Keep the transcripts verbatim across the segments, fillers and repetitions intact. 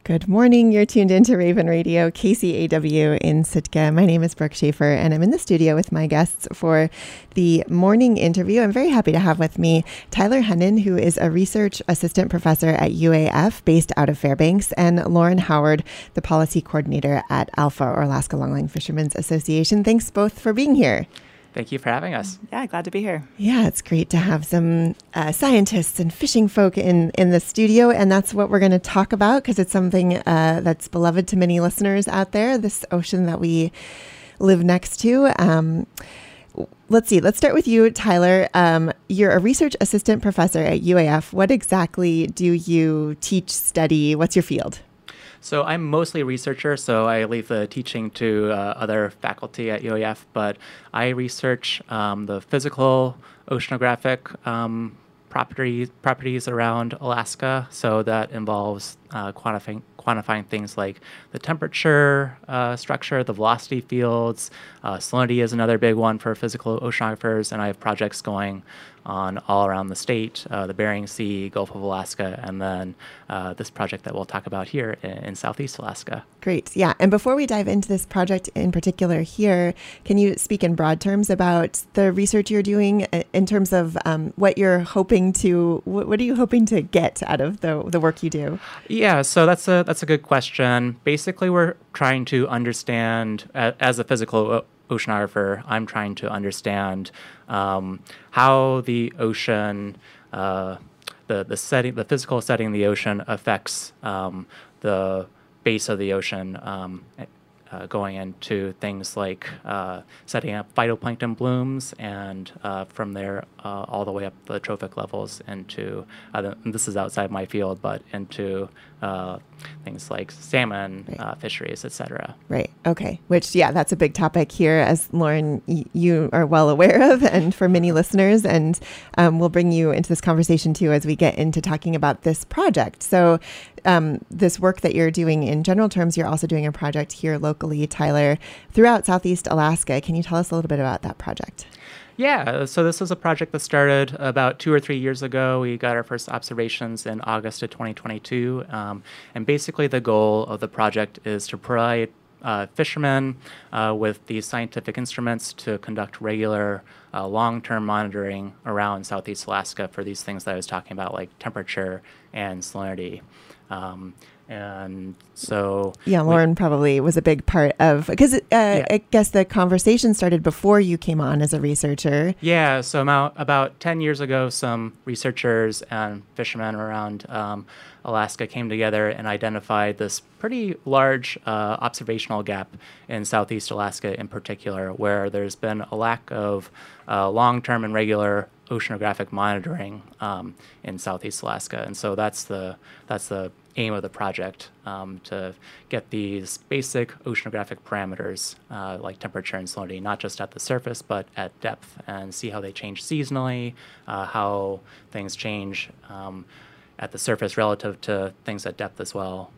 Good morning. You're tuned into Raven Radio, K C A W in Sitka. My name is Brooke Schaefer, and I'm in the studio with my guests for the morning interview. I'm very happy to have with me Tyler Hennon, who is a research assistant professor at U A F based out of Fairbanks, and Lauren Howard, the policy coordinator at ALFA, or Alaska Longline Fishermen's Association. Thanks both for being here. Thank you for having us. Yeah, glad to be here. Yeah, it's great to have some uh, scientists and fishing folk in, in the studio, and that's what we're going to talk about because it's something uh, that's beloved to many listeners out there, this ocean that we live next to. Um, let's see, let's start with you, Tyler. Um, you're a research assistant professor at U A F. What exactly do you teach, study? What's your field? So I'm mostly a researcher, so I leave the teaching to uh, other faculty at U A F, but I research um, the physical oceanographic um, properties properties around Alaska. So that involves uh, quantifying quantifying things like the temperature uh, structure, the velocity fields. Uh, salinity is another big one for physical oceanographers, and I have projects going on all around the state, uh, the Bering Sea, Gulf of Alaska, and then uh, this project that we'll talk about here in, in Southeast Alaska. Great. Yeah. And before we dive into this project in particular here, can you speak in broad terms about the research you're doing in terms of um, what you're hoping to, what, what are you hoping to get out of the, the work you do? Yeah, so that's a, that's a good question. Basically, we're trying to understand, uh, as a physical oceanographer, I'm trying to understand um, how the ocean, uh, the the setting, the physical setting of the ocean affects um, the base of the ocean, um, uh, going into things like uh, setting up phytoplankton blooms, and uh, from there uh, all the way up the trophic levels into, uh, and this is outside my field, but into uh, things like salmon right. uh, fisheries, et cetera. Right. Okay. Which, yeah, that's a big topic here, as Lauren, y- you are well aware of, and for many listeners. And um, we'll bring you into this conversation too as we get into talking about this project. So um, this work that you're doing in general terms, you're also doing a project here locally, Tyler, throughout Southeast Alaska. Can you tell us a little bit about that project? Yeah, so this was a project that started about two or three years ago. We got our first observations in August of twenty twenty-two. Um, and basically the goal of the project is to provide uh, fishermen uh, with these scientific instruments to conduct regular uh, long-term monitoring around Southeast Alaska for these things that I was talking about, like temperature and salinity. Um, And so... Yeah, Lauren we, probably was a big part of... Because uh, yeah. I guess the conversation started before you came on as a researcher. Yeah, so about, about ten years ago, some researchers and fishermen around um, Alaska came together and identified this pretty large uh, observational gap in Southeast Alaska in particular, where there's been a lack of uh, long-term and regular oceanographic monitoring um, in Southeast Alaska. And so that's the that's the aim of the project, um, to get these basic oceanographic parameters uh, like temperature and salinity, not just at the surface, but at depth, and see how they change seasonally, uh, how things change um, at the surface relative to things at depth as well.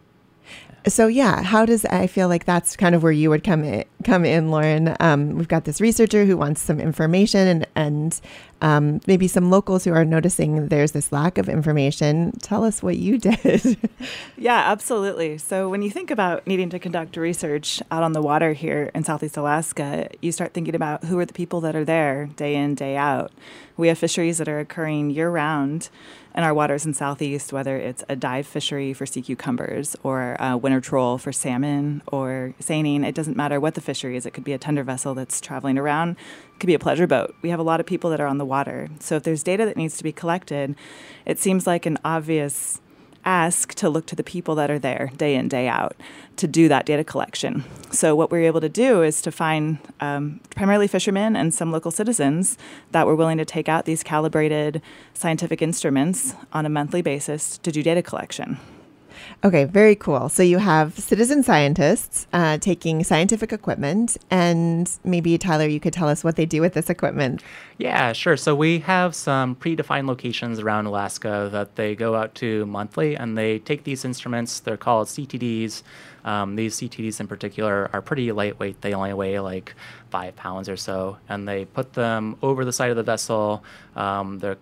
So yeah, how does, I feel like that's kind of where you would come in, come in, Lauren. Um, we've got this researcher who wants some information, and, and um, maybe some locals who are noticing there's this lack of information. Tell us what you did. Yeah, absolutely. So when you think about needing to conduct research out on the water here in Southeast Alaska, you start thinking about who are the people that are there day in, day out. We have fisheries that are occurring year-round in our waters in Southeast, whether it's a dive fishery for sea cucumbers or a winter troll for salmon or seining. It doesn't matter what the fishery is. It could be a tender vessel that's traveling around. It could be a pleasure boat. We have a lot of people that are on the water. So if there's data that needs to be collected, it seems like an obvious ask to look to the people that are there day in, day out to do that data collection. So what we were able to do is to find um, primarily fishermen and some local citizens that were willing to take out these calibrated scientific instruments on a monthly basis to do data collection. Okay, very cool. So you have citizen scientists uh, taking scientific equipment, and maybe, Tyler, you could tell us what they do with this equipment. Yeah, sure. So we have some predefined locations around Alaska that they go out to monthly, and they take these instruments. They're called C T Ds. Um, these C T Ds in particular are pretty lightweight. They only weigh like five pounds or so, and they put them over the side of the vessel. Um, they're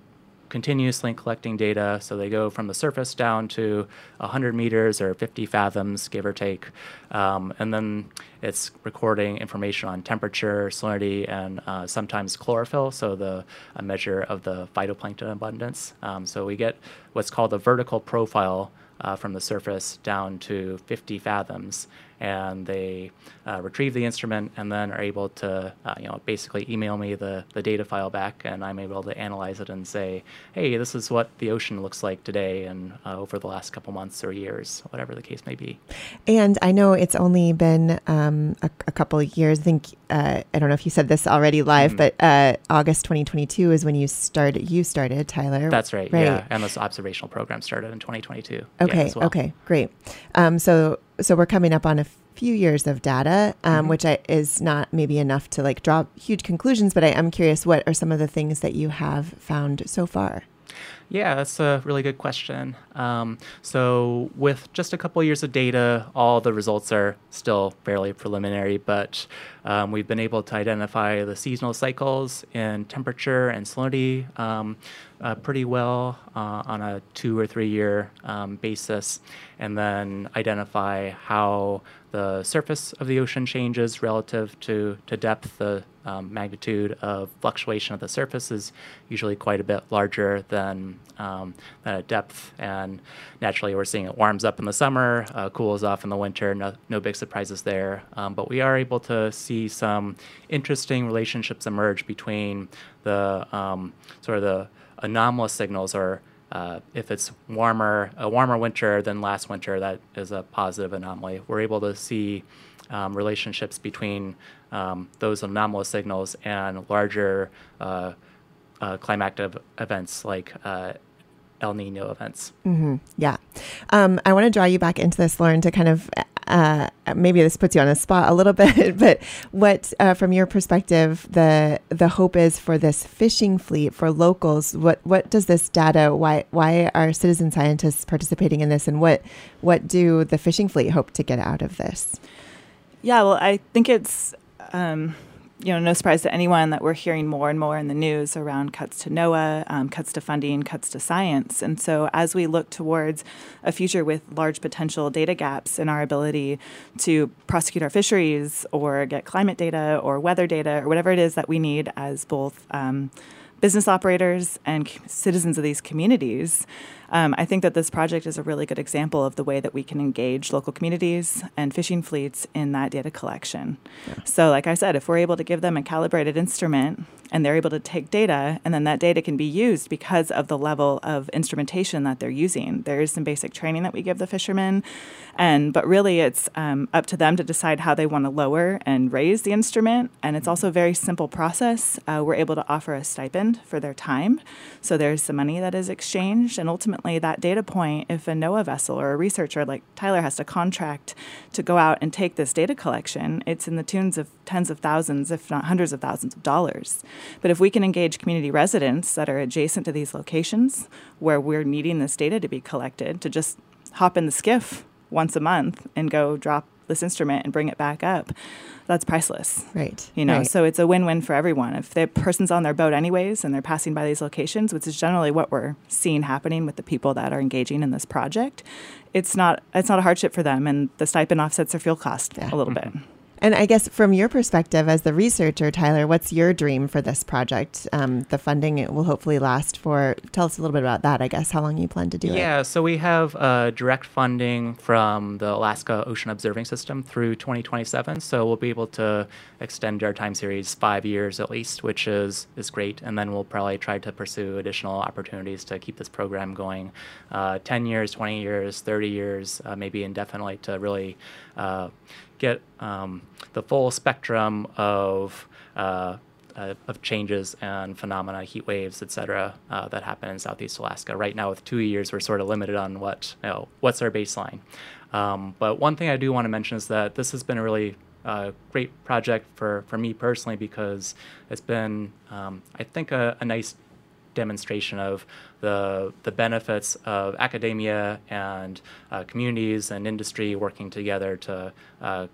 continuously collecting data. So they go from the surface down to one hundred meters or fifty fathoms, give or take. Um, and then it's recording information on temperature, salinity, and uh, sometimes chlorophyll, so the a measure of the phytoplankton abundance. Um, so we get what's called a vertical profile uh, from the surface down to fifty fathoms. And they uh, retrieve the instrument and then are able to, uh, you know, basically email me the, the data file back, and I'm able to analyze it and say, hey, this is what the ocean looks like today and uh, over the last couple months or years, whatever the case may be. And I know it's only been um, a, a couple of years. I think, uh, I don't know if you said this already live, mm-hmm. but uh, August twenty twenty-two is when you started, you started, Tyler. That's right, right. Yeah. And this observational program started in twenty twenty-two. Okay, yeah, as well. okay, great. Um, so So we're coming up on a few years of data, um, mm-hmm. which I, is not maybe enough to like draw huge conclusions, but I am curious, what are some of the things that you have found so far? Yeah, that's a really good question. Um, so with just a couple years of data, all the results are still fairly preliminary, but um, we've been able to identify the seasonal cycles in temperature and salinity um, uh, pretty well uh, on a two or three year um, basis, and then identify how the surface of the ocean changes relative to, to depth. The um, magnitude of fluctuation at the surface is usually quite a bit larger than, um, than at depth. And naturally, we're seeing it warms up in the summer, uh, cools off in the winter. No, no big surprises there. Um, but we are able to see some interesting relationships emerge between the um, sort of the anomalous signals, or Uh, if it's warmer, a warmer winter than last winter, that is a positive anomaly. We're able to see um, relationships between um, those anomalous signals and larger uh, uh, climatic events like uh, El Nino events. Mm-hmm. Yeah. Um, I want to draw you back into this, Lauren, to kind of, uh, maybe this puts you on a spot a little bit, but what, uh, from your perspective, the the hope is for this fishing fleet for locals. What what does this data, why why are citizen scientists participating in this, and what what do the fishing fleet hope to get out of this? Yeah, well, I think it's, um, you know, no surprise to anyone that we're hearing more and more in the news around cuts to NOAA, um, cuts to funding, cuts to science. And so as we look towards a future with large potential data gaps in our ability to prosecute our fisheries or get climate data or weather data or whatever it is that we need as both um, business operators and citizens of these communities, Um, I think that this project is a really good example of the way that we can engage local communities and fishing fleets in that data collection. Yeah. So like I said, if we're able to give them a calibrated instrument and they're able to take data, and then that data can be used because of the level of instrumentation that they're using. There is some basic training that we give the fishermen, and but really it's um, up to them to decide how they want to lower and raise the instrument. And it's also a very simple process. Uh, we're able to offer a stipend for their time. So there's some money that is exchanged, and ultimately that data point, if a NOAA vessel or a researcher like Tyler has to contract to go out and take this data collection, it's in the tunes of tens of thousands, if not hundreds of thousands of dollars. But if we can engage community residents that are adjacent to these locations where we're needing this data to be collected, to just hop in the skiff once a month and go drop this instrument and bring it back up, that's priceless. Right. You know, right. So it's a win-win for everyone. If the person's on their boat anyways and they're passing by these locations, which is generally what we're seeing happening with the people that are engaging in this project, it's not it's not a hardship for them, and the stipend offsets their fuel cost yeah. a little bit. And I guess from your perspective as the researcher, Tyler, what's your dream for this project? Um, the funding it will hopefully last for, tell us a little bit about that, I guess, how long you plan to do yeah, it. Yeah, so we have uh, direct funding from the Alaska Ocean Observing System through twenty twenty-seven. So we'll be able to extend our time series five years at least, which is, is great. And then we'll probably try to pursue additional opportunities to keep this program going uh, ten years, twenty years, thirty years, uh, maybe indefinitely, to really uh, get um, the full spectrum of uh, uh, of changes and phenomena, heat waves, et cetera, uh, that happen in Southeast Alaska. Right now, with two years, we're sort of limited on what you know, what's our baseline. Um, but one thing I do want to mention is that this has been a really uh, great project for, for me personally, because it's been, um, I think, a, a nice demonstration of the the benefits of academia and uh, communities and industry working together to uh,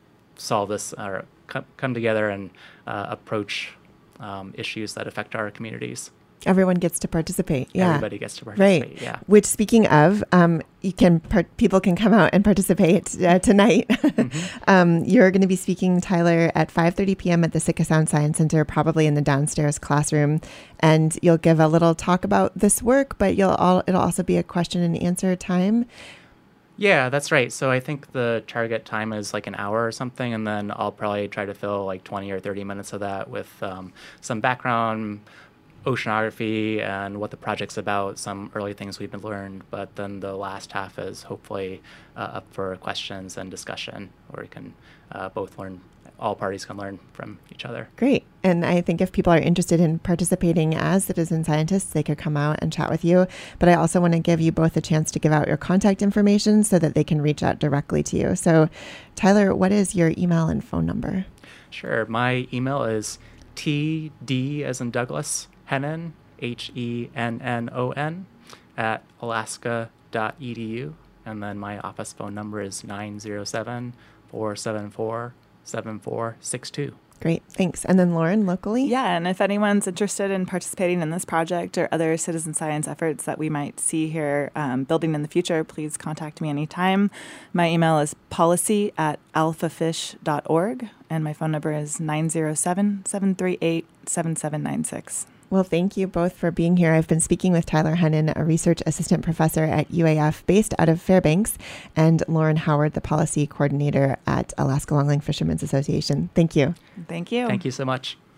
solve this, or come, come together and uh, approach um, issues that affect our communities. Everyone gets to participate. Yeah. Everybody gets to participate. Right. Yeah. Which, speaking of, um, you can par- people can come out and participate uh, tonight. Mm-hmm. um, you're going to be speaking, Tyler, at five thirty p.m. at the Sitka Sound Science Center, probably in the downstairs classroom, and you'll give a little talk about this work, but you'll all, it'll also be a question and answer time. Yeah, that's right. So I think the target time is like an hour or something, and then I'll probably try to fill like twenty or thirty minutes of that with um, some background, oceanography, and what the project's about, some early things we've been learned. But then the last half is hopefully uh, up for questions and discussion, where we can uh, both learn. All parties can learn from each other. Great. And I think if people are interested in participating as citizen scientists, they could come out and chat with you. But I also want to give you both a chance to give out your contact information so that they can reach out directly to you. So, Tyler, what is your email and phone number? Sure. My email is T D as in Douglas, Hennon, H E N N O N, at alaska dot e d u. And then my office phone number is nine zero seven, four seven four, seven four six two. Great, thanks. And then Lauren, locally? Yeah, and if anyone's interested in participating in this project or other citizen science efforts that we might see here um, building in the future, please contact me anytime. My email is policy at alphafish dot org, and my phone number is nine zero seven, seven three eight, seven seven nine six. Well, thank you both for being here. I've been speaking with Tyler Hennon, a research assistant professor at U A F based out of Fairbanks, and Lauren Howard, the policy coordinator at Alaska Longline Fishermen's Association. Thank you. Thank you. Thank you so much.